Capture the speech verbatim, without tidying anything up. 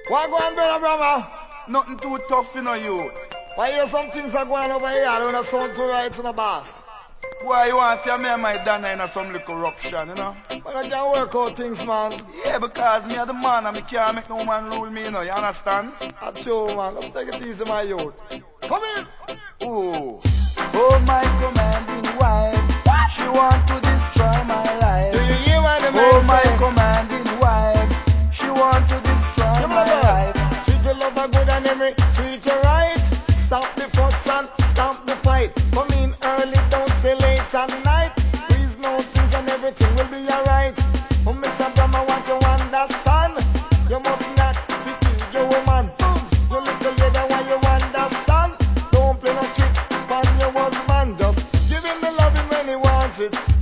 What go on, brother, brother? Nothing too tough, you know, you. Why hear some things are going over here? I don't sound too right in the boss. Why you want to see me and my Dana in some little corruption, you know? But I can't work out things, man. Yeah, because me are the man and me can't make no woman rule me, you know, you understand? That's true, man. Let's take it easy, my youth. Come in. Oh, oh my commanding wife, she want to destroy my life. Do you hear what the man Oh my say? commanding wife, she want to destroy Give me my the life. life. Treat your lover good and every treat you right. Stop the fuss and stop the fight. Come in early, don't stay late at night. Please know things and everything will be alright.